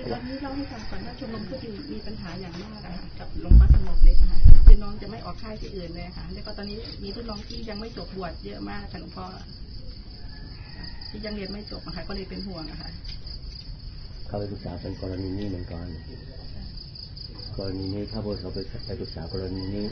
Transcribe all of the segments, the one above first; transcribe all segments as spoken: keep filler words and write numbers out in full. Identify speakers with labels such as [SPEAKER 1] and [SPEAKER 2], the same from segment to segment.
[SPEAKER 1] คือตอนนี้เล่าให้ฟังก่อนว่าชมรมก็มีปัญหาอย่างมากอะค่ะกับหลวงพ่อสงบเลยค่ะคือน้องจะไม่ออกค่ายที่อื่นเลยค่ะแล้วก็ตอนนี้มีรุ่นน้องที่ยังไม่จบบวชเยอะมากค่ะหลวงพ่อที่ยังเรียนไม่จบอะค่ะก็เลยเป็นห่วงอะค่ะ
[SPEAKER 2] เขาไปปรึกษาเป็นกรณีนี้เหมือนกันกรณีนี้ถ้าพวกเขาไปไปปรึกษากรณีนี้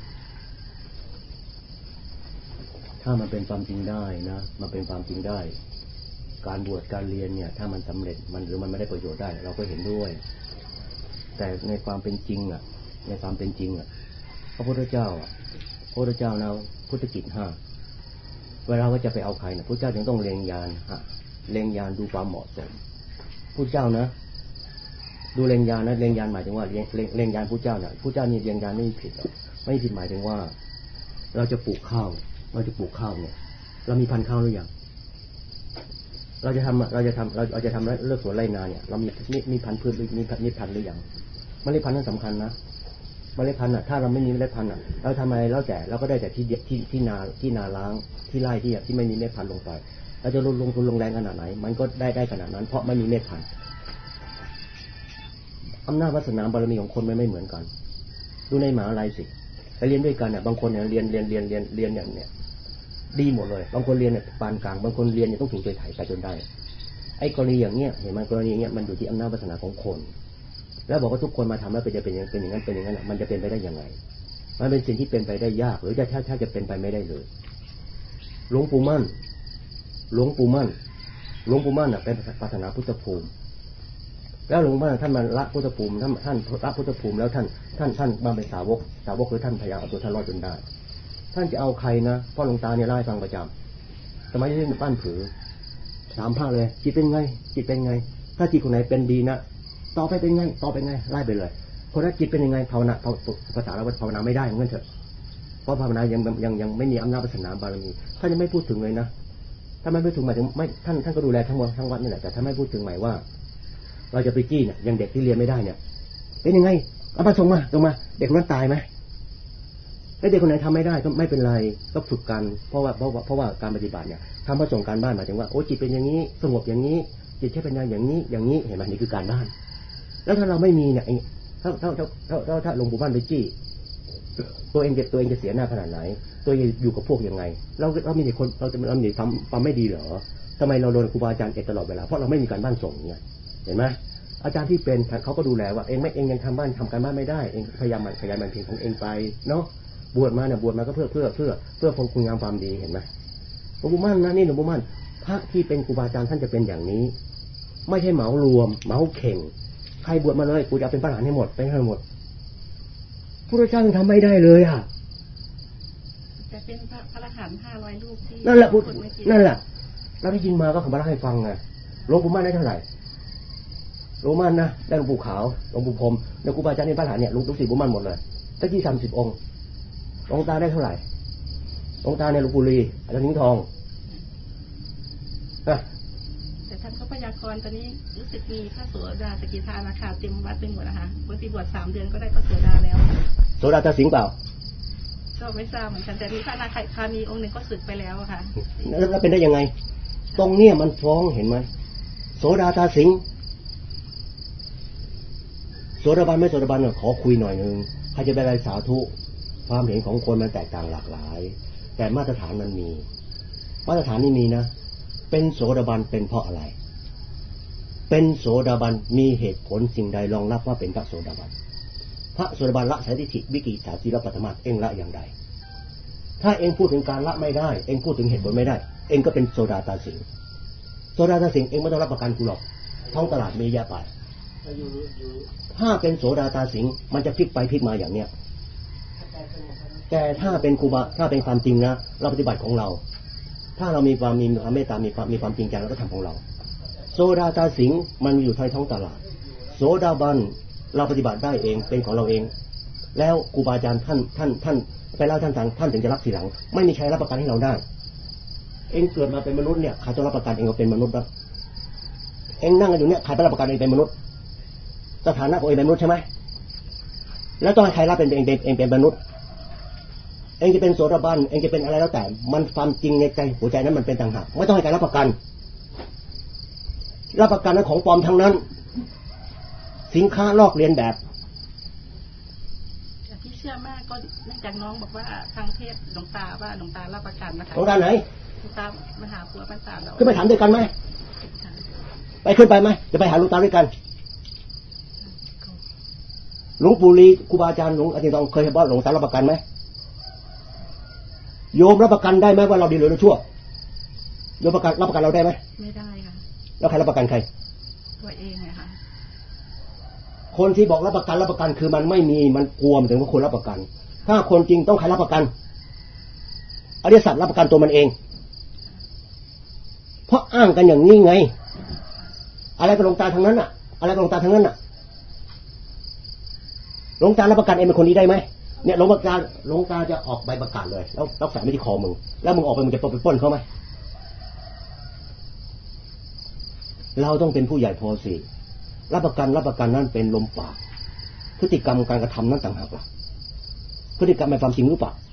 [SPEAKER 2] ถ้ามันเป็นความจริงได้นะมันเป็นความจริงได้การบวชการเรียนเนี่ยถ้ามันสำเร็จมันหรือมันไม่ได้ประโยชน์ได้เราก็เห็นด้วยแต่ในความเป็นจริงอ่ะในความเป็นจริงอ่ะพระพุทธเจ้าอ่ะพระพุทธเจ้านะพุทธกิจห้าเวลาว่าจะไปเอาใครนะพระเจ้าจึงต้องเล็งยานฮะเล็งยานดูความเหมาะสมพุทธเจ้านะดูเล็งยานนะเล็งยานหมายถึงว่าเล็งเล็งยานพุทธเจ้าเนี่ยพุทธเจ้านี่เล็งยานไม่ผิดไม่ผิดหมายถึงว่าเราจะปลูกข้าวเราจะปลูกข้าวเนี่ยเรามีพันธุ์ข้าวหรือยังเราจะทำเราจะทำเราจะทำเลือกสวนไรนาเนี่ยเรามีมีมีพันธุ์พืชมีมีพันธุ์หรือยังเมล็ดพันธุ์นั้นสำคัญนะเมล็ดพันธุ์อ่ะถ้าเราไม่มีเมล็ดพันธุ์อ่ะเราทำอะไรแล้วแต่เราก็ได้แต่ที่ที่ที่นาที่นาล้างที่ไร่ที่ที่ไม่มีเมล็ดพันธุ์ลงไปเราจะลงลงทุนลงแรงขนาดไหนมันก็ได้ได้ขนาดนั้นเพราะไม่มีเมล็ดพันธุ์อำนาจวาสนาบารมีของคนไม่ไม่เหมือนกันดูในมหาลัยสิไปเรียนด้วยกันเนี่ยบางคนเนี่ยเรียนเรียนเรียนเรียนเรียนอย่างเนี้ยดีหมดเลยบางคนเรียนเนี่ยปานกลางบางคนเรียนเนี่ยต้องถูกใจไถ่ไปจนได้ไอ้กรณีอย่างเนี้ยเห็นไหมกรณีอย่างเนี้ยมันอยู่ที่อำนาจวาสนาของคนแล้วบอกว่าทุกคนมาทำแล้วเป็นจะเป็นอย่างเป็นอย่างนั้นเป็นอย่างนั้นมันจะเป็นไปได้ยังไงมันเป็นสิ่งที่เป็นไปได้ยากหรือจะถ้าถ้าจะเป็นไปไม่ได้เลยหลวงปู่มั่นหลวงปู่มั่นหลวงปู่มั่นอ่ะเป็นศาสนาพุทธภูมิแล้วหลวงพ่อท่านมาละพุทธภูมิท่านท่านละพุทธภูมิแล้วท่านท่านท่านมาเป็นสาวกสาวกคือท่านพยายามเอาตัวท่านรอดจนได้ท่านจะเอาใครนะพ่อหลวงตาเนี่ยไล่ฟังประจำสมัยที่บ้านผือถามพระเลยจิตเป็นไงจิตเป็นไงถ้าจิตคนไหนเป็นดีนะต่อไปเป็นไงต่อไปไงไล่ไปเลยคนนั้นจิตเป็นยังไงภาวนาภาษาเราภาวนาไม่ได้เหมือนกันเถอะเพราะภาวนายังยังยังไม่มีอำนาจวาสนาบารมีท่านยังไม่พูดถึงเลยนะถ้าไม่พูดถึงหมายถึงไม่ท่านท่านก็ดูแลทั้งวัดทั้งวัดนี่แหละแต่ถ้าไม่พูดถึงหมายว่าเราจะไปจี้เนี่ยยังเด็กที่เรียนไม่ได้เนี่ยเป็นยังไงเอามาส่งมาส่งมาเด็กนั้นตายไหมแล้วเด็กคนไหนทำไม่ได้ก็ไม่เป็นไรก็ฝึกกันเพราะว่าเพราะว่าเพราะว่าการปฏิบัติเนี่ยทำมาส่งการบ้านหมายถึงว่าโอ้จิตเป็นอย่างนี้สงบอย่างนี้จิตใช้ปัญญาอย่างนี้อย่างนี้เห็นไหมนี่คือการบ้านแล้วถ้าเราไม่มีเนี่ยถ้าถ้าถ้าถ้าถ้าถ้าลงบุบ้านไปจี้ตัวเองจะตัวเองจะเสียหน้าขนาดไหนตัวเองอยู่กับพวกยังไงเราเรามีแต่คนเราจะเรามีความความไม่ดีเหรอทำไมเราโดนครูบาอาจารย์เอ็ดตลอดเวลาเพราะเราไม่มีการบ้านส่งเนี่ยเห็นไหมอาจารย์ที่เป็นเขาก็ดูแลว่าเองไม่เองยังทำบ้านทำการบ้านไม่ได้เองพยายามมันขยันมันเพียงของเองไปเนาะบวชมาเนี่ยบวชมาก็เพื่อเพื่อเพื่อเพื่อคนคุณงามความดีเห็นไหมหลวงปู่มั่นนะนี่หลวงปู่มั่นพระที่เป็นครูบาอาจารย์ท่านจะเป็นอย่างนี้ไม่ใช่เหมารวมเหมาเข่งใครบวชมาเลยกูจะเป็นพระอรหันต์ให้หมดไปให้หมดพระเจ้ายังทำไม่ได้เลยอ่ะ
[SPEAKER 1] แต่เป็นพระอรหันต์ห้าร้อยรูปที่
[SPEAKER 2] นั่นแหละนั่นแหละเราได้ยินมาก็ขอมาเล่าให้ฟังไงหลวงปู่มั่นได้เท่าไหร่หลวงปู่มั่นนะได้หลวงปู่ขาวหลวงปู่พรหมแล้วครูบาอาจารย์ในพระอรหันต์เนี่ยลูกศิษย์หลวงปู่มั่นหมดเลยตั้งที่สามสิบองค์หลวงตาได้เท่าไหร่หลวงตาในหลวงปู่ลีอาจารย์นิ้งทอง
[SPEAKER 1] แต่ท่านเขาพยากรณ์ตอนนี้รู้สึกมีพระโสดาสกิทานาคาเต็มวัดไปหมดนะคะบางทีบวชสามเดือนก็ได้พระโสดาแล้ว
[SPEAKER 2] โสดาจะสิงเปล่า
[SPEAKER 1] ก็ไม่ทราบเหมือนกันแต่มีพระนาคามีองค์หนึ่งก็สึกไปแล้วค่ะ
[SPEAKER 2] แล้วเป็นได้ยังไงตรงเนี้ยมันฟ้องเห็นไหมโสดาตาสิงโสดาบันไม่โสดาบันเนี่ยขอคุยหน่อยนึงใครจะไปอะไรสาธุความเห็นของคนมันแตกต่างหลากหลายแต่มาตรฐานมันมีมาตรฐานนี่มีนะเป็นโสดาบันเป็นเพราะอะไรเป็นโสดาบันมีเหตุผลสิ่งใดรองรับว่าเป็นพระโสดาบันพระโสดาบันละสันติวิกิจฉาสีละปัตมาเองละอย่างใดถ้าเองพูดถึงการละไม่ได้เองพูดถึงเหตุผลไม่ได้เองก็เป็นโสดาตาสิงโสดาตาสิงเองไม่ต้องรับประกันกูหรอกท้องตลาดมีเยอะไปถ้าเป็นโสดาตาสิงมันจะพลิกไปพลิกมาอย่างเนี้ยแต่ถ้าเป็นครูบาถ้าเป็นความจริงนะเราปฏิบัติของเราถ้าเรามีความมีความเมตตามีความมีความจริงใจเราก็ทำของเราโสดาตาสิงมันอยู่ในท้องตลาดโสดาบันเราปฏิบัติได้เองเป็นของเราเองแล้วครูบาอาจารย์ท่านท่านท่านไปเล่าท่านสั่งท่านถึงจะรับทีหลังไม่มีใครรับประกันให้เราได้เองเกิดมาเป็นมนุษย์เนี่ยใครจะรับประกันเองว่าเป็นมนุษย์บ้างเองนั่งกันอยู่เนี่ยใครจะรับประกันเองเป็นมนุษย์สถานะของเองเป็นมนุษย์ใช่ไหมแล้วต้องให้ใครรับเป็นเองเป็นเองเป็นมนุษย์เองจะเป็นโสดาบันเองจะเป็นอะไรแล้วแต่มันความจริงในใจหัวใจนั้นมันเป็นต่างหากไม่ต้องให้ใครรับประกันรับประกันนั้นของปลอมทั้งนั้นสินค้าลอกเลียนแบบ
[SPEAKER 1] ที่เชื่อมากก็เนื่องจากน้องบอกว่าทางเทศหลวงตาว่าหลวงตารับประกันนะคะ
[SPEAKER 2] หลวงตาไหน
[SPEAKER 1] หลวงตามหาปัวปัญตาเรา
[SPEAKER 2] ขึ้นไปถามด้วยกันไหมไปขึ้นไปไหมจะไปหาหลวงตาด้วยกันหลวงปู่ลีครูบาอาจารย์หลวงอาจารย์ทองเคยบอกหลวงตารับประกันไหมโยมรับประกันได้ไหมว่าเราดีหรือเราชั่วโยมประกันรับประกันเราได้ไหม
[SPEAKER 1] ไม่ได้ค่ะ
[SPEAKER 2] แล้วใครรับประกันใคร
[SPEAKER 1] ตัวเองไงค่ะ
[SPEAKER 2] คนที่บอกรับประกันรับประกันคือมันไม่มีมันกลัวถึงว่าคนรับประกันถ้าคนจริงต้องใครรับประกันอริยสัจรับประกันตัวมันเองเพราะอ้างกันอย่างนี้ไงอะไรกับหลวงตาทางนั้นอ่ะอะไรกับหลวงตาทางนั้นอ่ะหลวงตารับประกันเองเป็นคนดีได้ไหมเนี่ยหลวงตาหลวงตาจะออกใบประกาศเลยแล้วแล้วแฝงไว้ที่คอมึงแล้วมึงออกไปมึงจะไปปล้นเขาไหมเราต้องเป็นผู้ใหญ่พอสิรับประกันรับประกันนั่นเป็นลมปากพฤติกรรมการกระทำนั้นต่างหากล่ะพฤติกรรมเป็นความจริงหรือเปล่า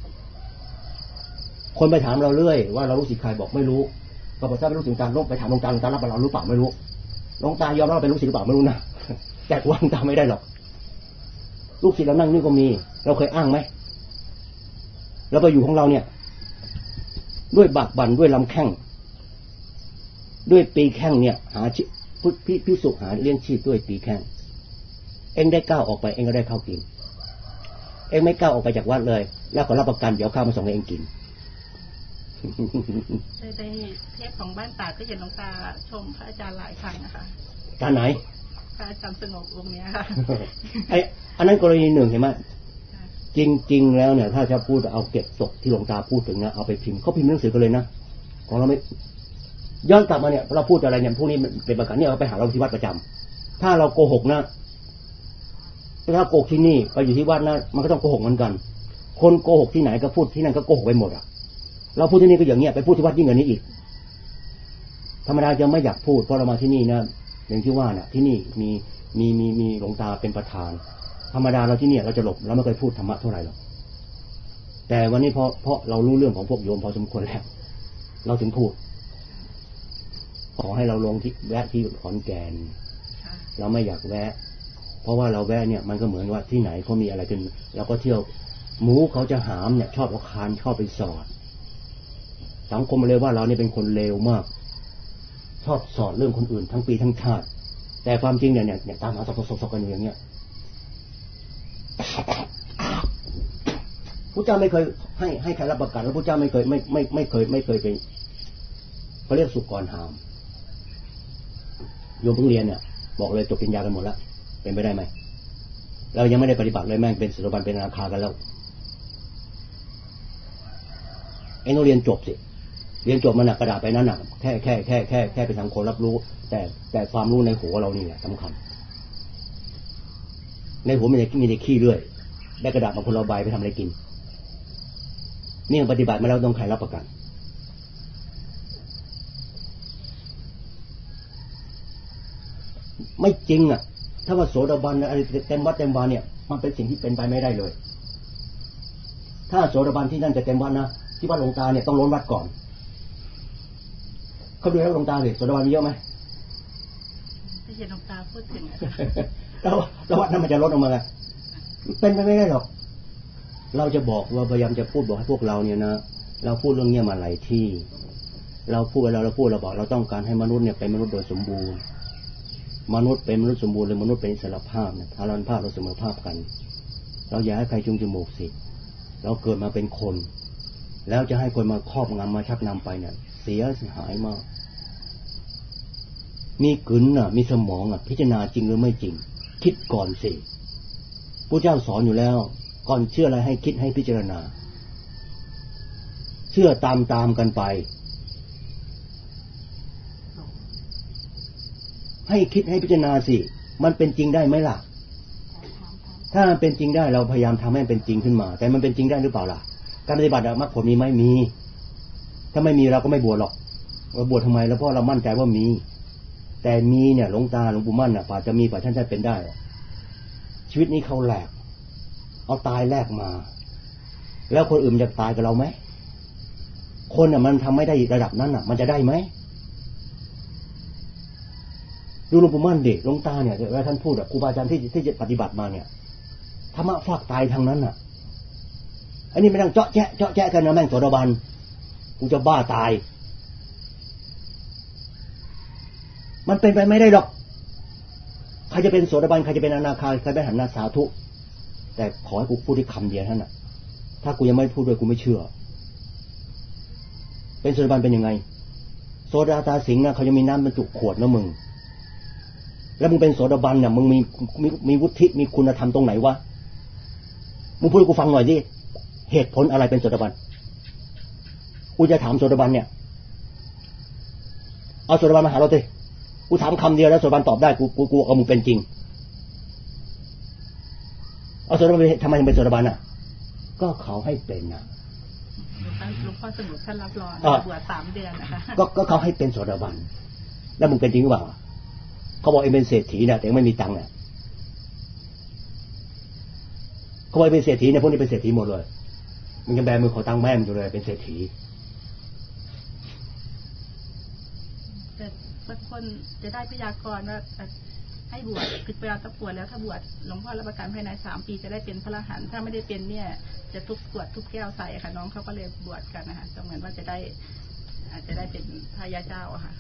[SPEAKER 2] คนไปถามเราเรื่อยว่าเรารู้สิใครบอกไม่รู้พระพุทธเจ้าไม่รู้ถึงการลงไปถามหลวงตาหลวงตารับเรารู้เปล่าไม่รู้หลวงตายอมรับเป็นลูกศิษย์หรือเปล่าไม่รู้นะแต่ว่าหลวงตาไม่ได้หรอกลูกศิษย์เรานั่งนี่ก็มีเราเคยอ้างไหมเราไปอยู่ของเราเนี่ยด้วยบากบั่นด้วยลำแข้งด้วยปีแข้งเนี่ยหาพิพิสุหาเลี้ยงชีพด้วยปีแข้งเองได้ก้าวออกไปเองก็ได้ข้าวกินเองไม่ก้าวออกไปจากวัดเลยแล้วก็รับประกันเดี๋ยวข้าวมาส่งให้เองกิน
[SPEAKER 1] ในในเทปของบ้านตาก็เห็นหลวงตาชมพระอาจารย์หลายครั้งนะคะ
[SPEAKER 2] การไหน
[SPEAKER 1] พระอาจารย์สงบองค์นี้ค่ะ
[SPEAKER 2] ไออันนั้นกรณีหนึ่งเห็นไหมจริงๆแล้วเนี่ยถ้าจะพูดเอาเก็บตกที่หลวงตาพูดถึงนะเอาไปพิมพ์เขาพิมพ์หนังสือกันเลยนะของเราไม่ย้อนกลับมาเนี่ยเราพูดอะไรเนี่ยพวกนี้เป็นประการเนี่ยเราไปหาเราที่วัดประจำถ้าเราโกหกนะถ้าโกหกที่นี่ไปอยู่ที่วัดนะมันก็ต้องโกหกเหมือนกันคนโกหกที่ไหนก็พูดที่นั่นก็โกหกไปหมดอ่ะเราพูดที่นี่ก็อย่างเงี้ยไปพูดที่วัดยิ่งกว่านี้อีกธรรมดาจะไม่อยากพูดเพราะเรามาที่นี่นะอย่างที่ว่าน่ะที่นี่มีมีมีมีหลวงตาเป็นประธานธรรมดาเราที่นี่เราจะหลบเราไม่เคยพูดธรรมะเท่าไหร่หรอกแต่วันนี้เพราะเพราะเรารู้เรื่องของพวกโยมพอสมควรแล้วเราถึงพูดขอให้เราลงที่แวะที่ขอนแก่นเราไม่อยากแวะเพราะว่าเราแวะเนี่ยมันก็เหมือนว่าที่ไหนเขามีอะไรกันเราก็เที่ยวหมูเขาจะหามเนี่ยชอบเอาคานชอบไปสอดสังคมเลยว่าเราเนี่ยเป็นคนเลวมากชอบสอดเรื่องคนอื่นทั้งปีทั้งชาติแต่ความจริงเนี่ยเนี่ยตามหาสกสกกันอย่างเงี้ยพระเจ้าไม่เคยให้ให้ใครรับประกันแล้วพระเจ้าไม่เคยไม่ไม่ไม่เคยไม่เคยไปเขาเรียกสุกรหามโยมเพิ่งเรียนเนี่ยบอกเลยจบปริญญากันหมดแล้วเป็นไปได้ไหมเรายังไม่ได้ปฏิบัติเลยแม่งเป็นศิลปันเป็นราคากันแล้วเอ็งต้องเรียนจบสิเรียนจบมันหนักกระดาษไปนั้นหนักแค่แค่แค่แค่แค่เป็นสังคมรับรู้แต่แต่ความรู้ในหัวเรานี่แหละสำคัญในหัวมีแต่มีแต่ขี้เรื่อยได้กระดาษมาคนละใบไปทำอะไรกินนี่ปฏิบัติมาแล้วต้องใครรับประกันไม่จริงอ่ะถ้าว่าโสดาบันอะไรเต็มวัดเต็มวาเนี่ยมันเป็นสิ่งที่เป็นไปไม่ได้เลยถ้าโสดาบันที่นั่นจะเต็มวัดนะที่วัดหลวงตาเนี่ยต้องล้นวัดก่อนเขาดูแล้วหลวงตาสิโสดาบันมีเยอะไหม
[SPEAKER 1] ไม่เห็นหลวงตาพูดถึง
[SPEAKER 2] แล้วแล้ววัดนั้นมันจะลดออกมาไงเป็นไปไม่ได้หรอกเราจะบอกเราพยายามจะพูดบอกให้พวกเราเนี่ยนะเราพูดเรื่องเนี้ยมาหลายที่เราพูดเวลาเราพูดเราบอกเราต้องการให้มนุษย์เนี่ยเป็นมนุษย์โดยสมบูรณ์มนุษย์เป็นมนุษย์สมบูรณ์หรือมนุษย์เป็นอิสรภาพเนี่ยพารันภาพเราเสมอภาพกันเราอย่าให้ใครจุงจมูกสิเราเกิดมาเป็นคนแล้วจะให้คนมาครอบงำมาชักนำไปเนี่ยเสียหายมากมีกลืนน่ะมีสมองอ่ะพิจารณาจริงหรือไม่จริงคิดก่อนสิพระเจ้าสอนอยู่แล้วก่อนเชื่ออะไรให้คิดให้พิจารณาเชื่อตามตามกันไปให้คิดให้พิจารณาสิมันเป็นจริงได้ไหมล่ะถ้ามันเป็นจริงได้เราพยายามทำให้มันเป็นจริงขึ้นมาแต่มันเป็นจริงได้หรือเปล่าล่ะการปฏิบัติมรรคผลมีไหมมีถ้าไม่มีเราก็ไม่บวชหรอกเราบวชทำไมแล้วเพราะเรามั่นใจว่ามีแต่มีเนี่ยหลวงตาหลวงปู่มั่นน่ะป่าจะมีป่าท่านจะเป็นได้ชีวิตนี้เขาแหลกเอาตายแลกมาแล้วคนอื่นจะตายกับเราไหมคนน่ะมันทำไม่ได้ระดับนั้นน่ะมันจะได้ไหมดูหลวงปู่มั่นเด็กหลวงตาเนี่ยเวลาท่านพูดแบบครูบาอาจารย์ที่ที่จะปฏิบัติมาเนี่ยธรรมะฝากตายทางนั้นน่ะอันนี้ไม่ต้องเจาะแจ๊ะเจาะแจ๊ะกันนะแม่งโสดาบันกูจะบ้าตายมันเป็นไปไม่ได้หรอกใครจะเป็นโสดาบันใครจะเป็นอนาคาใครเป็นหันหน้าสาธุแต่ขอให้กูพูดที่คำเดียวเท่านั้นน่ะถ้ากูยังไม่พูดด้วยกูไม่เชื่อเป็นโสดาบันเป็นยังไงโซดาตาสิงห์นะเขายังมีน้ำบรรจุขวดนะมึงแล้วมึงเป็นโสดาบันเนี่ยมึงมีมีมีวุฒิมีคุณธรรมตรงไหนวะมึงพูดให้กูฟังหน่อยดิเหตุผลอะไรเป็นโสดาบันกูจะถามโสดาบันเนี่ยเอาโสดาบันมาหาเราสิกูถามคำเดียวแล้วโสดาบันตอบได้กูกูกูเอามึงเป็นจริงเอาโสดาบันทำไมถึงเป็นโสดาบันอ่ะก็เขาให้เป็นอ่ะ
[SPEAKER 1] หลวงพ่อสมุทรท่านรับรองบวชสามเดือนนะคะ
[SPEAKER 2] ก็ก็เขาให้เป็นโสดาบันแล้วมึงเป็นจริงหรือเปล่าเขาบอกเองเป็นเศรษฐีนะแต่ไม่มีตังค์เนี่ยเขาบอกเป็นเศรษฐีเนี่ยพวกนี้เป็นเศรษฐีหมดเลยมันยังแบมือขอตังค์แม่มันอยู่เลยเป็นเศรษฐี
[SPEAKER 1] แต่บางคนจะได้พยากรณ์ว่าให้บวชคือเวลาจะบวชแล้วถ้าบวชหลวงพ่อรับประกันภายในสามปีจะได้เป็นพระอรหันต์ถ้าไม่ได้เป็นเนี่ยจะทุบขวดทุบแก้วใส่ค่ะน้องเขาก็เลยบวชกันนะคะเหมือนว่าจะได้อาจจะได้เป็นพระยาเจ้าอะค่ะ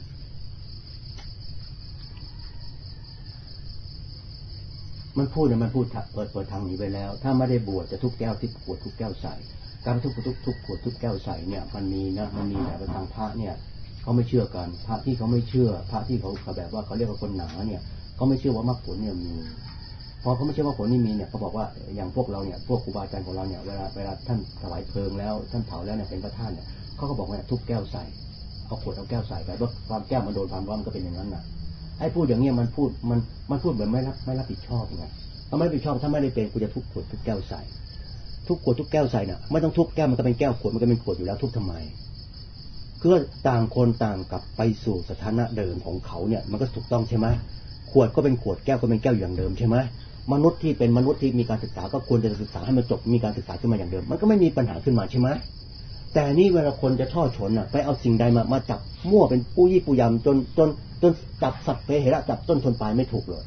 [SPEAKER 2] มันพูดเนี่ยมันพูดเปิดเปิดทางนี้ไปแล้วถ้าไม่ได้บวชจะทุบแก้วที่ขวดทุบแก้วใส่การทุบทุบทุบขวดทุบแก้วใส่เนี่ยมันมีนะมันมีแต่ทางพระเนี่ยเขาไม่เชื่อกันพระที่เขาไม่เชื่อพระที่เขาแบบว่าเขาเรียกว่าคนหนาเนี่ยเขาไม่เชื่อว่ามรรคผลเนี่ยมีพอเขาไม่เชื่อว่าผลนี่มีเนี่ยเขาบอกว่าอย่างพวกเราเนี่ยพวกครูบาอาจารย์ของเราเนี่ยเวลาเวลาท่านถวายเพลิงแล้วท่านเผาแล้วเนี่ยเป็นพระธาตุเนี่ยเขาก็บอกว่าทุบแก้วใส่เอาขวดเอาแก้วใส่ไปว่าความแก้วมันโดนความร้อนก็เป็นอย่างนั้นน่ะไอ้พูดอย่างเงี้ยมันพูดมันมันพูดแบบไม่รับไม่รับผิดชอบไงถ้าไม่รับผิดชอบถ้าไม่ได้เป็นกูจะทุบขวดทุบแก้วใส่ทุบขวดทุบแก้วใส่น่ะไม่ต้องทุบแก้วมันก็เป็นแก้วขวดมันก็เป็นขวดอยู่แล้วทุบทำไมคือต่างคนต่างกลับไปสู่สถานะเดิมของเขาเนี่ยมันก็ถูกต้องใช่ไหมขวดก็เป็นขวดแก้วก็เป็นแก้วอย่างเดิมใช่ไหมมนุษย์ที่เป็นมนุษย์ที่มีการศึกษาก็ควรจะศึกษาให้มันจบมีการศึกษาขึ้นมาอย่างเดิมมันก็ไม่มีปัญหาขึ้นมาใช่ไหมแต่นี่เวลาคนจะทอดชนอ่ะไปเอาสิ่งใดมามาจับมั่วเป็นปู้ยี่ปูยำจนจนจนจับสับเพเหระจับต้นชนปลายไม่ถูกเลย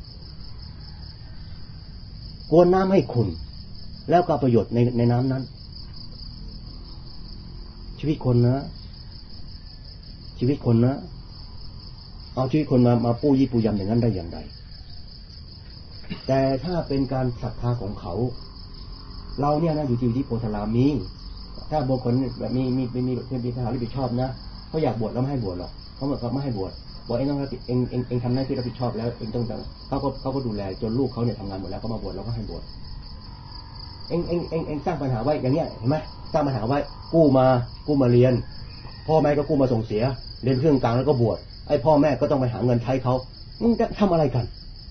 [SPEAKER 2] กวนน้ำให้ขุ่นแล้วก็ประโยชน์ในในน้ำนั้นชีวิตคนนะชีวิตคนนะเอาชีวิตคนมามาปู้ยี่ปูยำอย่างนั้นได้อย่างไรแต่ถ้าเป็นการศรัทธาของเขาเราเนี่ยนะอยู่ที่โพธารามมีถ้าบางคนแบบมีมีมีมีมีทหารรับผิดชอบนะเขาอยากบวชแล้วไม่ให้บวชหรอกเขาบอกเขาไม่ให้บวชบอกเองต้องรับผิดเองเองเองทำหน้าที่รับผิดชอบแล้วเองต้องเขาก็เขาก็ดูแลจนลูกเขาเนี่ยทำงานหมดแล้วเขามาบวชแล้วก็ให้บวชเองเองเองเองสร้างปัญหาไว้อย่างเงี้ยเห็นไหมสร้างปัญหาไว้กู้มากู้มาเรียนพ่อแม่ก็กู้มาส่งเสียเรียนเครื่องกลางแล้วก็บวชไอ้พ่อแม่ก็ต้องไปหาเงินใช้เขามึงจะทำอะไรกัน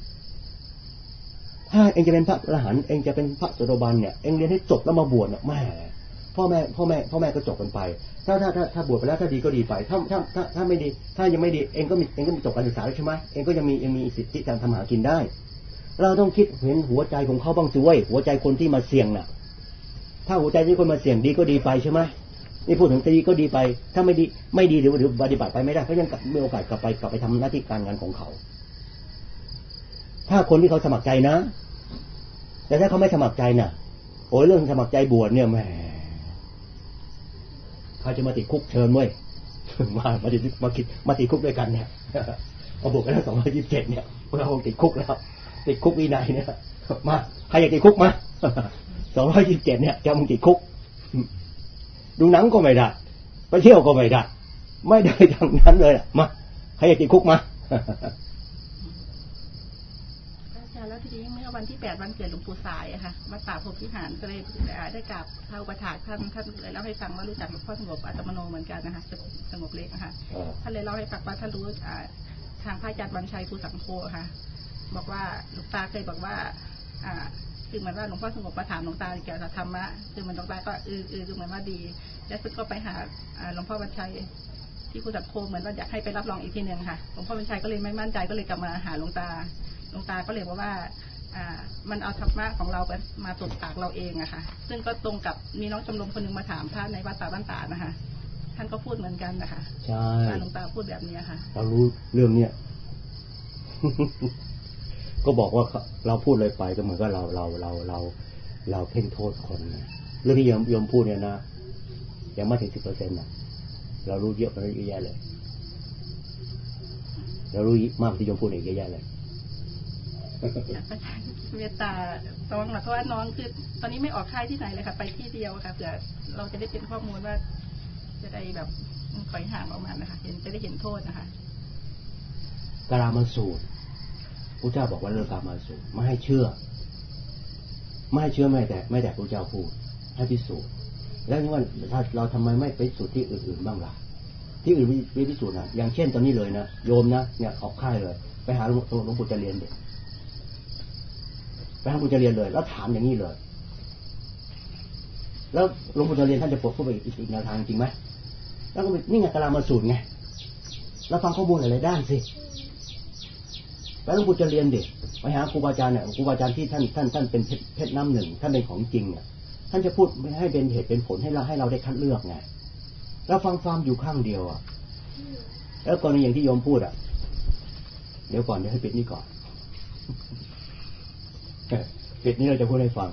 [SPEAKER 2] ถ้าเองจะเป็นพระอรหันต์เองจะเป็นพระโสดาบันเนี่ยเองเรียนให้จบแล้วมาบวชเนี่ยแม่พ่อแม่พ่อแม่พ่อแม่ก็จบกันไปถ้าถ้าถ้าถ้าบวชไปแล้วถ้าดีก็ดีไปถ้าถ้าถ้าถ้าไม่ดีถ้ายังไม่ดีเองก็มีเองก็มีจบการศึกษาใช่ไหมเองก็ยังมียังมีสิทธิการทำหากินได้เราต้องคิดเห็นหัวใจของเขาบ้างสิเว้ยหัวใจคนที่มาเสี่ยงน่ะถ้าหัวใจที่คนมาเสี่ยงดีก็ดีไปใช่ไหมนี่พูดถึงดีก็ดีไปถ้าไม่ดีไม่ดีหรือหรือปฏิบัติไปไม่ได้เขายังมีโอกาสกลับไปกลับไปทำหน้าที่การงานของเขาถ้าคนที่เขาสมัครใจนะแต่ถ้าเขาไม่สมัครใจน่ะโอ้ยเรื่องสมัครใจบวชเนี่ยแหมเขาจะมาติดคุกเชิญเว้ยมามาติดมาคิดมาติดคุกด้วยกันเนี่ยเอาบวกกันแล้วสองร้อยยี่สิบเจ็ดเนี่ยเราติดคุกแล้วติดคุกวินัยเนี่ยมาใครอยากติดคุกมาสองร้อยยี่สิบเจ็ดเนี่ยจะมึงติดคุกดูหนังก็ไม่ได้ไปเที่ยวก็ไม่ได้ไม่ได้ทั้งนั้นเลยมาใครอยากติดคุกมา
[SPEAKER 1] แล้วทีนี้เมื่อวันที่แปดวันเกิดหลวงปู่สายอะค่ะวัดป่าพรหมวิหารก็เลยได้กราบเท้าประถากท่านท่านเลยเล่าให้ฟังว่ารู้จักหลวงพ่อสงบอัตมโนเหมือนกันนะคะสงบเล็กนะคะท่านเลยเล่าให้ฟังว่าท่านรู้ทางพระอาจารย์วันชัยภูสังโฆค่ะบอกว่าหลวงตาเคยบอกว่าคือเหมือนว่าหลวงพ่อสงบมาถามหลวงตาเกี่ยวกับธรรมะคือเหมือนหลวงตาก็เออเออดูเหมือนว่าดีแล้วซึ่งก็ไปหาหลวงพ่อวันชัยที่ภูสังโฆเหมือนว่าอยากให้ไปรับรองอีกทีหนึ่งค่ะหลวงพ่อวันชัยก็เลยไม่มั่นใจก็เลยกลับมาหาหลวงตาหลวงตาก็เลยบอกว่าอ่ามันเอาธรรมะของเราไปมาตรวจปากเราเองอะค่ะซึ่งก็ตรงกับมีน้องจำลองคนนึงมาถามท่านในวัดป่าบ้านตานะคะท่านก็พูดเหมือนกันนะคะใช่หลวงตาพูดแบบนี้ค่ะ
[SPEAKER 2] เรารู้เรื่องเนี้ยก็บอกว่าเราพูดเลยไปก็เหมือนกับเราเราเราเราเราเพ่งโทษคนนะเรื่องที่โยมโยมพูดเนี่ยนะยังไม่ถึงสิบเปอร์เซ็นต์นะเรารู้เยอะไปเยอะแยะเลยเรารู้มากที่โยมพูดอีกเยอะแยะเลย
[SPEAKER 1] อยากประทานเมตตาต้องหลักเพราะว่าน้องคือตอนนี้ไม่ออกค่ายที่ไหนเลยค่ะไปที่เดียวค่ะเผื่อเราจะได้เป็นข้อมูลว่าจะได้แบบถอยห่างออกมานะคะเห็นจะได้เห็นโทษนะคะ
[SPEAKER 2] กาลามาสูตรพระเจ้าบอกว่าเรื่องกาลามาสูตรไม่ให้เชื่อไม่ให้เชื่อไม่แต่ไม่แต่พระเจ้าพูดให้พิสูจน์แล้วนี่ว่าถ้าเราทำไมไม่ไปพิสูจน์ที่อื่นๆบ้างล่ะที่อื่นไม่พิสูจน์นะอย่างเช่นตอนนี้เลยนะโยมนะเนี่ยออกค่ายเลยไปหาหลวงหลวงปู่จะเรียนเด็กไปหาหลวงปู่จะเรียนเลยแล้วถามอย่างนี้เลยแล้วหลวงปู่จะเรียนท่านจะปลดเข้าไปอีกอีกแนวทางจริงไหมแล้วก็นี่ไงกาลามาสูตรไงเราฟังข้อมูลหลายๆด้านสิแล้วหลวงปู่จะเรียนเด็กไปหาครูบาอาจารย์เนี่ยครูบาอาจารย์ที่ท่านท่านท่านเป็นเพชรน้ำหนึ่งท่านเป็นของจริงเนี่ยท่านจะพูดให้เป็นเหตุเป็นผลให้เราให้เราได้คัดเลือกไงเราฟังฟังอยู่ข้างเดียวอ่ะแล้วกรณีอย่างที่โยมพูดอ่ะเดี๋ยวก่อนเดี๋ยวให้ปิดนี่ก่อนปิดนี้เราจะพูดให้ฟัง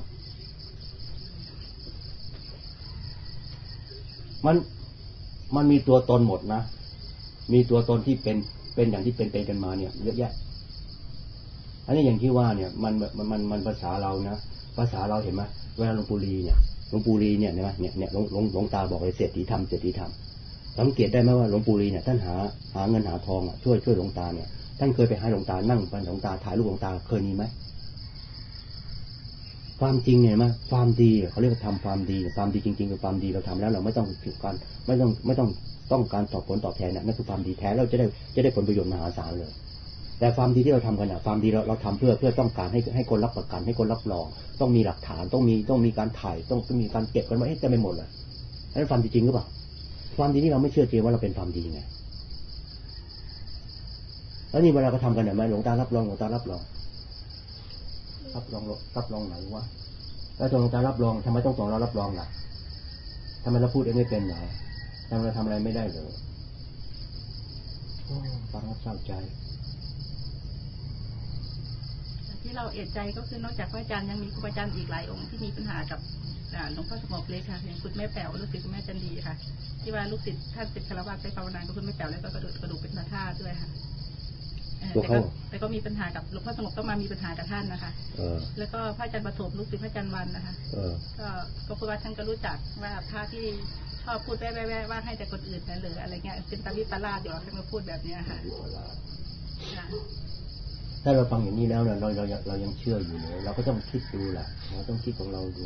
[SPEAKER 2] มันมันมีตัวตนหมดนะมีตัวตนที่เป็นเป็นอย่างที่เป็นเป็นกันมาเนี่ยเยอะแยะอันนี้อย่างที่ว่าเนี่ยมันมันมันมันภาษาเรานะภาษาเราเห็นไหมเวลาหลวงปู่ลีเนี่ยหลวงปู่ลีเนี่ยนะเนี่ยเนี่ยหลวงหลวงหลวงตาบอกเลยเศรษฐีธรรมเศรษฐีธรรมสังเกตได้ไหมว่าหลวงปู่ลีเนี่ยท่านหาหาเงินหาทองอ่ะช่วยช่วยหลวงตาเนี่ยท่านเคยไปหาหลวงตานั่งไปหลวงตาถ่ายรูปหลวงตาเคยมีไหมความจริงเนี่ยมั้ยความดีเขาเรียกว่าทำความดีความดีจริงๆคือความดีเราทำแล้วเราไม่ต้องถึงการไม่ต้องไม่ต้องต้องการตอบผลตอบแทนเนี่ยนั่นคือความดีแท้เราจะได้จะได้ผลประโยชน์มหาศาลเลยแต่ความดีที่เราทำกันอ่ะความดีเราเราทำเพื่อเพื่อต้องการให้ให้คนรับประกันให้คนรับรองต้องมีหลักฐานต้องมีต้องมีการถ่ายต้องต้องมีการเก็บกันไว้ให้เต็มไปหมดเลยนั่นความจริงหรือเปล่าความดีที่เราไม่เชื่อจริงว่าเราเป็นความดีไงแล้วนี่เวลาเราทำกันเนี่ยไหมหลวงตารับรองหลวงตารับรองรับรองรับรองไหนวะแล้วหลวงตารับรองทำไมต้องส่งเรารับรองล่ะทำไมเราพูดเองไม่เป็นเหรอทำไมเราทำอะไรไม่ได้เลยโอ้ฟังแล้วเศร้าใจ
[SPEAKER 1] ที่เราเอะใจก็คือนอกจากพระอาจารย์ยังมีครูอาจารย์อีกหลายองค์ที่มีปัญหากับหลวงพ่อสงบเลยค่ะอย่างคุณแม่แป๋วลูกศิษย์คุณแม่จันดีค่ะที่ว่าลูกศิษย์ท่านเป็นคารวะไปภาวนากับคุณแม่แป๋วแล้วก็กระดูกกระดูกเป็นพระธาตุด้วยค่ะแต่ก็แต่ก็มีปัญหากับหลวงพ่อสงบก็มามีปัญหากับท่านนะคะแล้วก็พระอาจารย์ประถมลูกศิษย์พระอาจารย์วันนะคะก็ก็พูดว่าท่านก็รู้จักว่าพระที่ชอบพูดแว่ๆว่าให้แต่คนอื่นนั่นหรืออะไรเงี้ยเป็นตาวิปลาสอยู่ท่านก็พูดแบบนี้ค่ะ
[SPEAKER 2] ถ้าเราฟังอย่างนี้แล้วเนี่ยเราเราเรายังเชื่ออยู่เลยเราก็ต้องคิดดูแหละเราต้องคิดของเราดู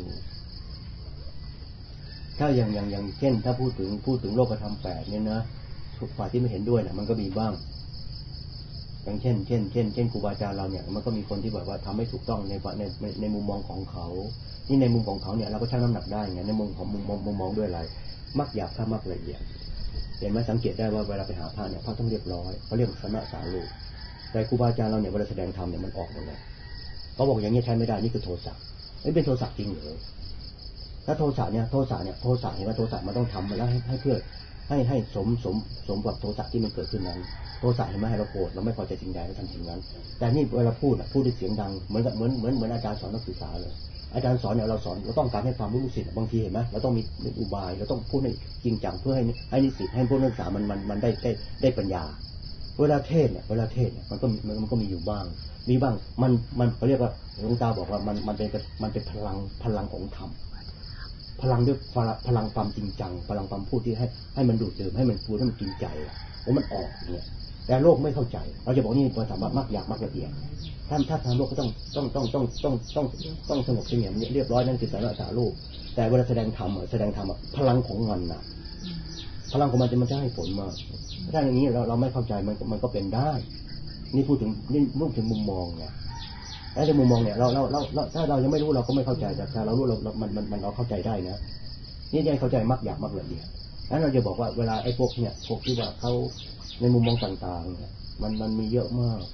[SPEAKER 2] ถ้าอย่างอย่างอย่างเช่นถ้าพูดถึงพูดถึงโลกธรรมแปดเนี่ยนะทุกฝ่ายที่ไม่เห็นด้วยเนี่ยมันก็มีบ้างอย่างเช่นเช่นเช่นเช่นครูบาอาจารย์เราเนี่ยมันก็มีคนที่แบบว่าทำไม่ถูกต้องในในในมุมมองของเขานี่ในมุมของเขาเนี่ยเราก็ชั่งน้ำหนักได้ไงในมุมของมุมมองมุมมองด้วยอะไรมักหยาบถ้ามักละเอียดเห็นไหมสังเกตได้ว่าเวลาไปหาพระเนี่ยพระต้องเรียบร้อยเขาเรียกสมณะสาลูแต่ครูบาอาจารย์เราเนี่ยเวลาแสดงธรรมเนี่ยมันออกหมดเลยเขาบอกอย่างนี้ใช้ไม่ได้นี่คือโทสะไม่เป็นโทสะจริงเหรอถ้าโทสะเนี่ยโทสะเนี่ยโทสะเห็นไหมโทสะมันต้องทำมาแล้วให้ให้เพื่อให้ให้สมสมสมกับโทสะที่มันเกิดขึ้นนั้นโทสะเห็นไหมให้เราโกรธเราไม่พอใจสิ่งใดเราทำสิ่งนั้นแต่นี่เวลาพูดอ่ะพูดด้วยเสียงดังเหมือนกับเหมือนเหมือนเหมือนอาจารย์สอนนักศึกษาเลยอาจารย์สอนเนี่ยเราสอนเราต้องการให้ความรู้ลูกศิษย์บางทีเห็นไหมเราต้องมีอุบายเราต้องพูดให้จริงจังเพื่อให้ให้นิสิตให้พวกนักศึกษามันมันมันได้ได้ได้ปัญญาเวลาเทศเนี่ยเวลาเทศเนี่ยมันก็มันก็มีอยู่บ้างมีบ้างมันมันเขาเรียกว่าหลวงตาบอกว่ามันมันเป็นมันเป็นพลังพลังของธรรมพลังด้วยพลังความจริงจังพลังความพูดที่ให้ให้มันดูดดื่มให้มันพูดให้มันกินใจว่ามันออกเนี่ยแต่โลกไม่เข้าใจเราจะบอกนี่ภาษามากอยากมากละเอียดถ้าถ้าทางโลกก็ต้องต้องต้องต้องต้องต้องต้องสงบเสงี่ยมเรียบร้อยนั่นคือสาระสารูปแต่เวลาแสดงธรรมแสดงธรรมพลังของมันนะพลังของมันจะมันจะให้ผลมาถ้าอย่างนี้เราเราไม่เข้าใจมันมันก็เป็นได้นี่พูดถึงนี่พูดถึงมุมมองไงแล้วในมุมมองเนี่ยเราเราเราถ้าเรายังไม่รู้เราก็ไม่เข้าใจแต่ถ้าเรารู้เรามันมันมันเราเข้าใจได้นะนี่ยังเข้าใจมากอยากมากละเอียดแล้วเราจะบอกว่าเวลาไอ้พวกเนี่ยพวกที่ว่าเขาในมุมมองต่างๆเนี่ยมันมันมีเยอะมาก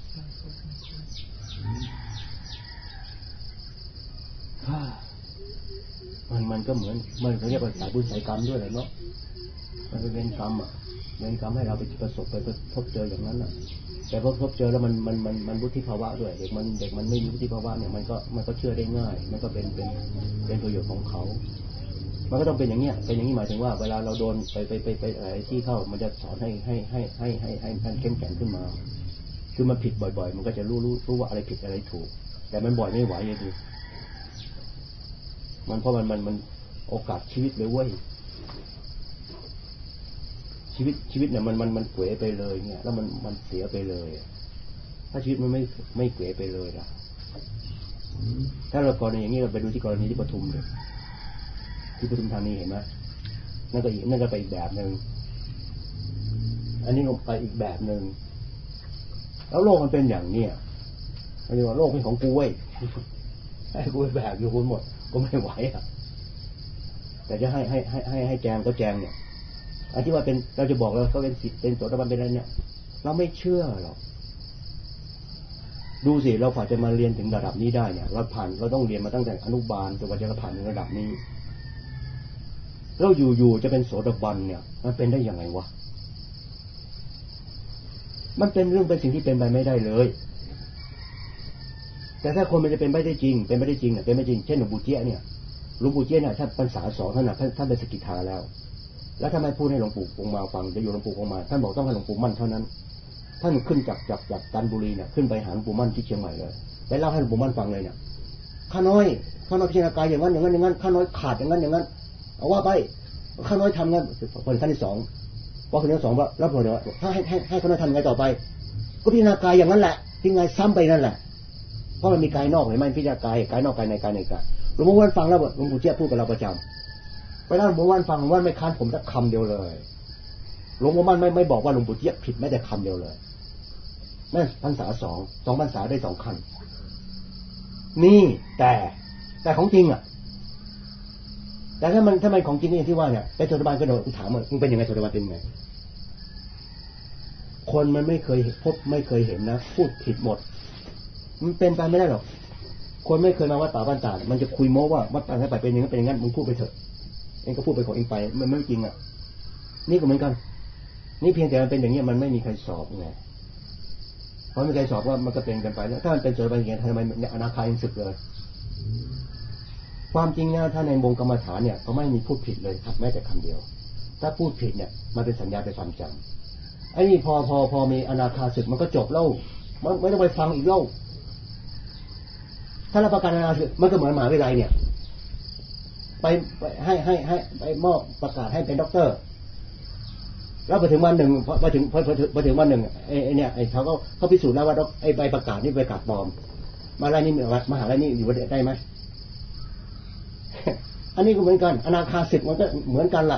[SPEAKER 2] มันมันก็เหมือนมันเขาเรียกว่าสายบุญสายกรรมด้วยเลยเนาะมันเป็นเวรกรรมอ่ะเวรกรรมให้เราไปประสบไปพบเจออย่างนั้นอ่ะแต่พอพบเจอแล้วมันมันมันมันวุฒิภาวะด้วยเด็กมันเด็กมันไม่มีวุฒิภาวะเนี่ยมันก็มันก็เชื่อได้ง่ายมันก็เป็นเป็นเป็นประโยชน์ของเขามันก็ต้องเป็นอย่างเงี้ยเป็นอย่างนี้หมายถึงว่าเวลาเราโดนไปไปไปไปอะไรที่เข้ามันจะสอนให้ให้ให้ให้ให้ให้ให้เข้มแข็งขึ้นมาคือมันผิดบ่อยๆมันก็จะรู้รู้รู้ว่าอะไรผิดอะไรถูกแต่มันบ่อยไม่ไหวอย่างนี้มันเพราะมันมันมันโอกาสชีวิตเลยเว้ยชีวิตชีวิตเนี่ยมันมันมันเกวไปเลยเนี่ยแล้วมันมันเสียไปเลยถ้าชีวิตมันไม่ไม่เกวไปเลยล่ะถ้าเรากรณีอย่างนี้เราไปดูที่กรณีที่ปทุมเลยที่ปทุมธานีเห็นไหมนั่นก็อีกนั่นก็ไปอีกแบบหนึ่งอันนี้ก็ไปอีกแบบหนึ่งแล้วโลกมันเป็นอย่างเนี้ยเรียกว่าโลกเป็นของกูเว้ยให้กูไปแบบอยู่คนหมดก็ไม่ไหวอ่ะแต่จะให้ให้ให้ให้ให้แจงก็แจงเนี่ยอันที่ว่าเป็นเราจะบอกเราเขาเป็นสิทธิ์เป็นโสดาบันเป็นอะไรเนี่ยเราไม่เชื่อหรอกดูสิเราฝ่าจะมาเรียนถึงระดับนี้ได้เนี่ยเราผ่านเราต้องเรียนมาตั้งแต่อนุบาลจนกว่าจะผ่านถึงระดับนี้เราอยู่ๆจะเป็นโสดาบันเนี่ยมันเป็นได้ยังไงวะมันเป็นเรื่องเป็นสิ่งที่เป็นไปไม่ได้เลยแต่ถ้าคนมันจะเป็นไปได้จริงเป็นไปได้จริงเนี่ยเป็นไม่จริงเช่นหลวงปู่เจี๊ยเนี่ยหลวงปู่เจี๊ยเนี่ยท่านพรรษาสองท่านน่ะท่านท่านเป็นสกิทาแล้วแล้วทำไมพูดให้หลวงปู่คงมาฟังจะอยู่หลวงปู่คงมาท่านบอกต้องให้หลวงปู่มั่นเท่านั้นท่านขึ้นจากจากจากจันทบุรีเนี่ยขึ้นไปหาหลวงปู่มั่นที่เชียงใหม่เลยแล้วเล่าให้หลวงปู่มั่นฟังเลยเนี่ยข้าน้อยข้าน้อยพิจารณากายอย่างนั้นอย่างนั้นอย่างนั้นข้าน้อยขาดอย่างนั้นอย่างนั้นเอาว่าไปข้าน้อยทำงั้นคนขั้นที่สองว่าคนที่สองว่าแล้วพอเดี๋ยวถ้าให้ให้ให้ข้าน้อยทำไงต่อไปก็พิจารณากายอย่างนั้นแหละที่ไงซ้ำไปนั่นแหละเพราะมันมีกายนอกเห็นไหมพิจารณากายกายนอกกายในกายในกายหลวงปู่มั่นฟังแล้วหลวงปู่เจี๊ยบพูดกับเราประจำไปแล้วหลวงปู่มั่นฟังหลวงปู่มั่นไม่ค้านผมสักคำเดียวเลยหลวงปู่มั่นไม่ไม่บอกว่าหลวงปู่เจี๊ยบผิดแม้แต่คำเดียวเลยนั่นพรรษาสองสองพรรษาได้สองขั้นนี่แต่แต่ของจริงอ่ะแต่ถ้ามันถ้ามันของจริงอย่างที่ว่าเนี่ยไปโสดาบันก็โดนถามว่ามึงเป็นยังไงโสดาบันเป็นยังไงคนมันไม่เคยพบไม่เคยเห็นนะพูดผิดหมดมันเป็นไปไม่ได้หรอกคนไม่เคยมาวัดป่าบ้านตามันจะคุยโม้ว่าวัดป่าบ้านตาเป็นอย่างนั้นเป็นอย่างนั้นมึงพูดไปเถอะเองก็พูดไปของเองไปมันไม่จริงอ่ะนี่ก็เหมือนกันนี่เพียงแต่มันเป็นอย่างนี้มันไม่มีใครสอบไงเพราะไม่มีใครสอบว่ามันก็เป็นกันไปแล้วถ้ามันเป็นโสดาบันอย่างนี้ทำไมอนาคายังสึกเลยความจริงนะถ้าในวงกรรมฐานเนี่ยเขาไม่มีพูดผิดเลยครับแม้แต่คำเดียวถ้าพูดผิดเนี่ยมันเป็นสัญญาเป็นความจำไอ้นี่พอพอพอมีอนาคาสึกมันก็จบแล้วมันไม่ต้องไปฟังอีกแล้วถ้าเราประกาศอนาคาสึกมันก็เหมือนมหาวิทยาลัยเนี่ยไปให้ให้ให้ไปมอบประกาศให้เป็นด็อกเตอร์แล้วพอถึงวันหนึ่งพอถึงพอถึงพอถึงวันหนึ่งไอ้เนี่ยไอ้เขาก็เขาพิสูจน์แล้วว่าไอ้ใบประกาศนี่ใบประกาศปลอมมหาลัยนี่มหาลัยนี่อยู่ได้ไหมอันนี้ก็เหมือนกันอนาคาสึกมันก็เหมือนกันล่ะ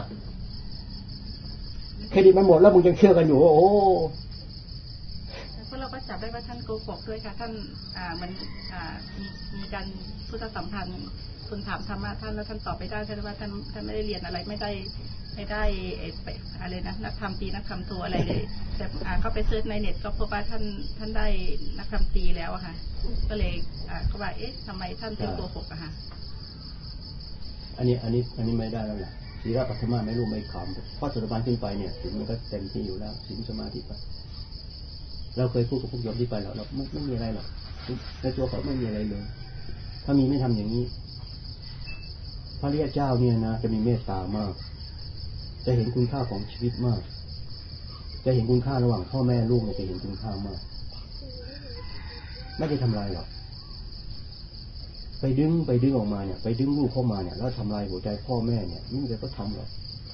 [SPEAKER 2] เครดิตมันหมดแล้วมึงยังเชื่อกันอยู่โอ้
[SPEAKER 1] เพราะเราก็จับได้ว่าท่านโกหกด้วยค่ะท่านอ่ามันอ่ามีมีการพุทธสัมพันธ์คุณถามธรรมะท่านแล้วท่านตอบไปได้ใช่ไหมว่าท่านท่านไม่ได้เรียนอะไรไม่ได้ไม่ได้อะไรนะนักธรรมตีนักธรรมโทอะไรเลยแต่อ่าก็ไปเซิร์ชในเน็ตก็พบว่าท่านท่านได้นักธรรมตีแล้วอะค่ะก็เลยอ่าก็ว่าเอ๊ะทำไมท่านถึงโกหกอะค่ะ
[SPEAKER 2] อันนี้อันนี้อันนี้ไม่ได้แล้วแหละศีลปัทมาไม่รู้ไม่ขำเพราะโสดาบันขึ้นไปเนี่ยศีลมันก็เต็มที่อยู่แล้วศีลสมาธิไปเราเคยพูดกับพวกโยมที่ไปแล้วเราไม่ไม่มีอะไรหรอกในตัวเขาไม่มีอะไรเลยถ้ามีไม่ทำอย่างนี้พระริยเจ้าเนี่ยนะจะมีเมตตามากจะเห็นคุณค่าของชีวิตมากจะเห็นคุณค่าระหว่างพ่อแม่ลูกเนี่ยจะเห็นคุณค่ามากไม่ได้ทำลายหรอกไปดึงไปดึงออกมาเนี่ยไปดึงลูกเข้ามาเนี่ยแล้วทำลายหัวใจพ่อแม่เนี่ยนี่เลยก็ทำหรอก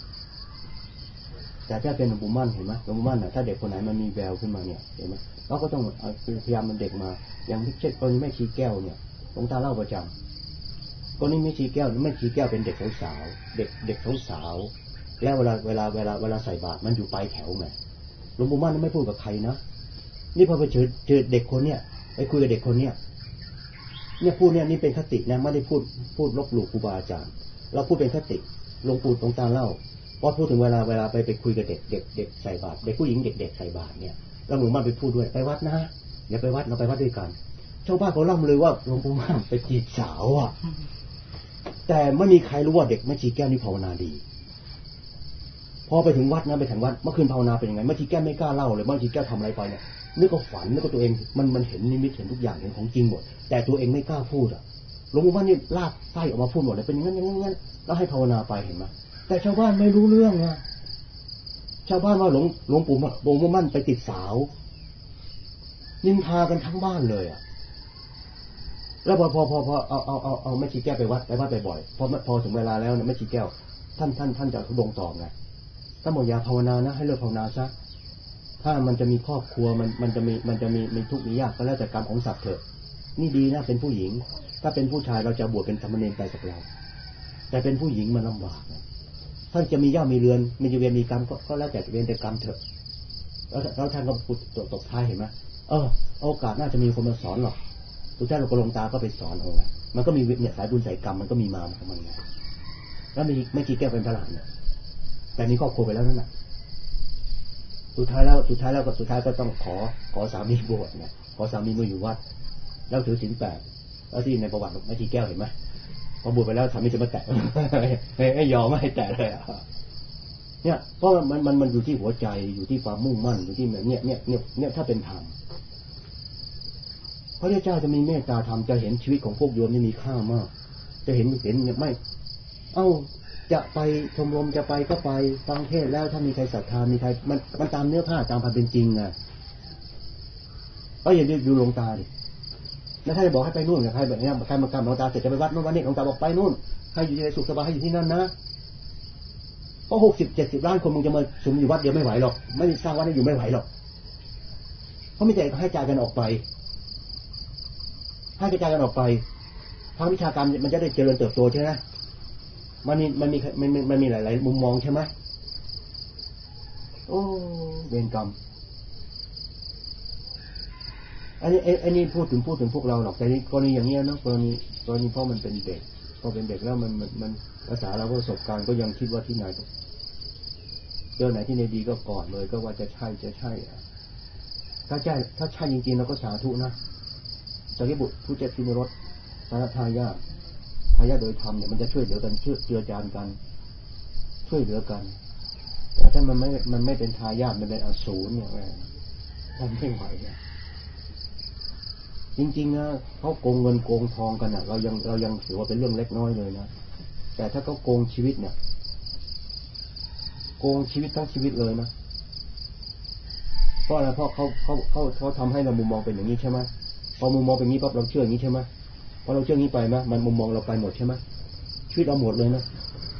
[SPEAKER 2] แต่ถ้าเป็นหลวงปู่มั่นเห็นไหมหลวงปู่มั่นน่ะถ้าเด็กคนไหนมันมีแววขึ้นมาเนี่ยเห็นไหมเราก็ต้องพยายามมันเด็กมาอย่างเช่นกรณีแม่ชีแก้วเนี่ยหลวงตาเล่าประจำกรณีแม่ชีแก้วแม่ชีแก้วเป็นเด็กสาวๆเด็กเด็กสาวๆแล้วเวลาเวลาเวลาเวลาใส่บาตรมันอยู่ปลายแถวไงหลวงปู่มั่นไม่พูดกับใครนะนี่พอไปเจอเจอเด็กคนเนี่ยไปคุยกับเด็กคนเนี่ยเนี่ยพูดเนี่ยนี่เป็นคตินะไม่ได้พูดพูดลบหลู่ครูบาอาจารย์เราพูดเป็นคติหลวงปู่ตรงตาเล่าว่าพูดถึงเวลาเวลาไปไปคุยกับเด็กเด็กเด็กใส่บาตรเด็กผู้หญิงเด็กเด็กใส่บาตรเนี่ยแล้วหลวงปู่มั่นไปพูดด้วยไปวัดนะอย่าไปวัดเราไปวัดด้วยกันชาวบ้านเขาล่ำเลยว่าหลวงปู่มั่นไปจีบสาวอ่ะแต่ไม่มีใครรู้ว่าเด็กแม่ชีแก้วนี่ภาวนาดีพอไปถึงวัดนะไปถึงวัดเมื่อคืนภาวนาเป็นยังไงแม่ชีแก้วไม่กล้าเล่าเลยแม่ชีแก้วทำอะไรไปเนี่ยนึกว่าฝันนึกว่าตัวเองมันมันเห็นนิมิตเห็นทุกอย่างเห็นของจริงหมดแต่ตัวเองไม่กล้าพูดอ่ะหลวงปู่มั่นนี่ลากไส้ออกมาพูดหมดเลยเป็นอย่างนั้นอย่างนั้นอย่างนั้นแล้วให้ภาวนาไปเห็นไหมแต่ชาวบ้านไม่รู้เรื่องนะชาวบ้านว่าหลวงหลวงปู่หลวงปู่มั่นไปติดสาวนินทากันทั้งบ้านเลยอ่ะแล้วพอพอพอพอเอาเอาเอาเอาแม่ชีแก้วไปวัดไปวัดบ่อยๆพอพอถึงเวลาแล้วเนี่ยแม่ชีแก้วท่านท่านท่านจะทุดงต่อไงถ้าหมดยาภาวนานะให้เลิกภาวนาซะถ้ามันจะมีครอบครัวมันมันจะมีมันจะมีมีทุกข์มียากก็แล้วแต่กรรมของสัตว์เถอะนี่ดีนะเป็นผู้หญิงถ้าเป็นผู้ชายเราจะบวชเป็นสามเณรไปสักเราแต่เป็นผู้หญิงมันลำบากนะท่านจะมีย่ามีเรือนมีเวรมีกรรมก็แล้วแต่เวรแต่กรรมเถอะแล้วแล้วท่านก็พูดตบท้ายเห็นไหมเออโอกาสน่าจะมีคนมาสอนหรอกทุกท่านเราก็ลงตาก็ไปสอนเอาไงมันก็มีเนี่ยสายบุญสายกรรมมันก็มีมาของมันไงแล้วมีไม่กี่แก้วเป็นพระหลานเนี่ยแต่มีครอบครัวไปแล้วนั่นแหละสุดท้ายแล้วสุดท้ายแล้วก็สุดท้ายก็ต้องขอขอสามีบวชเนี่ยขอสามีมาอยู่วัดแล้วถือศีลแปดแล้วที่ในประวัติไม่กี่แก้วเห็นไหมพอบวชไปแล้วสามีจะมาแตะไม่ยอมไม่ให้แตะเลยอ่ะเนี่ยเพราะมันมันมันอยู่ที่หัวใจอยู่ที่ความมุ่งมั่นอยู่ที่เนี่ยเนี่ยเนี่ยเนี่ยถ้าเป็นธรรมพระเจ้าจะมีเมตตาธรรมจะเห็นชีวิตของพวกโยมนี่มีค่ามากจะเห็นเห็นเนี่ยไม่เอ้าจะไปชมรมจะไปก็ไปฟังเทศแล้วถ้ามีใครศรัทธามีใครมันมันตามเนื้อผ้าตามความเป็นจริงไงก็อย่าดูหลวงตาดิแล้วถ้าจะบอกให้ไปนู่นกับใครแบบนี้ใครมากำหลวงตาเสร็จจะไปวัดนู่นวัดนี้หลวงตาบอกไปนู่นใครอยู่ในสุขสบายให้อยู่ที่นั่นนะเพราะหกสิบเจ็ดสิบล้านคนมึงจะมาสุมอยู่วัดเดียวไม่ไหวหรอกไม่สร้างวัดให้อยู่ไม่ไหวหรอกเพราะมีแต่ให้ใจกันออกไปให้กระจายกันออกไปทางวิชาการมันจะได้เจริญเติบโตใช่ไหมมันมีมันมีมันมันมีหลายๆมุมมองใช่ไหมโอ้เวรกรรมอันนี้อันนี้พูดถึงพูดถึงพวกเราหรอกแต่นี่กรณีอย่างเงี้ยนะกรณีกรณีเพราะมันเป็นเด็กพอเป็นเด็กแล้วมันมันมันภาษาเราประสบการณ์ก็ยังคิดว่าที่ไหนเจอไหนที่ในดีก็กอดเลยก็ว่าจะใช่จะใช่ถ้าใช่ถ้าใช่จริงๆเราก็สาธุนะสักบุตรผู้เจ็ดพิมรสฐานะทายาททายาทโดยธรรมเนี่ยมันจะช่วยเหลือกันช่วยเจือจานกันช่วยเหลือกันแต่ถ้ามันไม่มันไม่เป็นทายาทมันเป็นอสูรเนี่ยแม่ท่านไม่ไหวเนี่ยจริงๆนะเขาโกงเงินโกงทองกันอ่ะเรายังเรายังถือว่าเป็นเรื่องเล็กน้อยเลยนะแต่ถ้าเขาโกงชีวิตเนี่ยโกงชีวิตทั้งชีวิตเลยนะเพราะอะไรเพราะเขาเขาเขาเขาทำให้เรามุมมองเป็นอย่างนี้ใช่ไหมพอมุมมองเป็นอย่างนี้ปั๊บเราเชื่ออย่างนี้ใช่ไหมพอเราเชื่ออย่างนี้ไปไหมมันมุมมองเราไปหมดใช่ไหมชีวิตเราหมดเลยนะ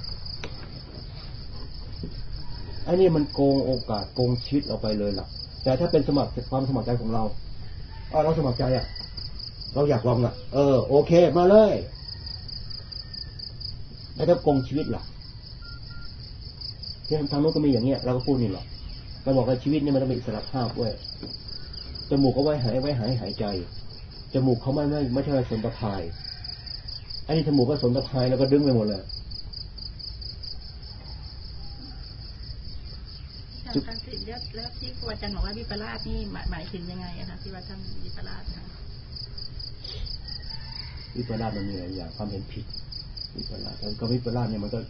[SPEAKER 2] ไอ้นี่มันโกงโอกาสโกงชีวิตเราไปเลยล่ะแต่ถ้าเป็นสมัครความสมัครใจของเราอ๋อเราสมัครใจอ่ะเราอยากลองอ่ะเออโอเคมาเลยแต่ถ้าโกงชีวิตล่ะที่ทางโน้นก็มีอย่างเงี้ยเราก็พูดนี่แหละเราบอกว่าชีวิตนี่มันต้องมีอิสระภาพด้วยจมูกก็ไว้หายไว้หายหายใจจมูกเขาไม่ไม่ไม่ใช่สนตะพายอันนี้จมูกก็สนตะพายแล้วก็ดึงไปหมดเลย
[SPEAKER 1] การติดแล้วแล้วที่ครูอาจารย์บอกว่าวิปลาสนี่หมายถึงยังไงอะคะที่ว่าท่านวิปลาสค่ะ
[SPEAKER 2] วิปลาสมันมีหลายอย่างความเห็นผิดวิปลาสแล้วก็วิปลาสเนี่ยมันก็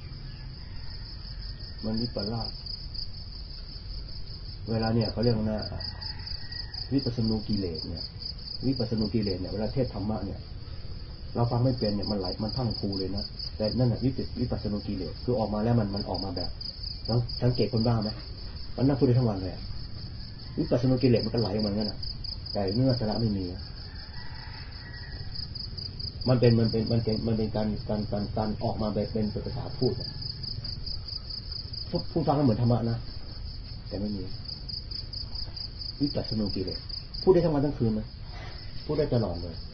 [SPEAKER 2] มันวิปลาสเวลาเนี่ยเขาเรียกว่าวิปัสสนูกิเลสเนี่ยวิปัสสนูกิเลสเนี่ยเวลาเทศธรรมะเนี่ยเราฟังไม่เป็นเนี่ยมันไหลมันพังคูเลยนะแต่นั่นแหละวิปัสวิปัสสนูกิเลสคือออกมาแล้วมันมันออกมาแบบแล้วสังเกตคนบ้าไหมมันนั่งพูดได้ทั้งวันเลยวิปัสสนูกิเลสมันก็ไหลออกมางั้นน่ะแต่เนื้อสาระไม่มีมันเป็นมันเป็นมันเป็นมันเป็นการการการการออกมาแบบเป็นภาษาพูดพูดฟังก็เหมือนธรรมะนะแต่ไม่มีวิปัสสนูกิเลสพูดได้ทั้งวันทั้งคืนนะพูดได้ตลอดเลย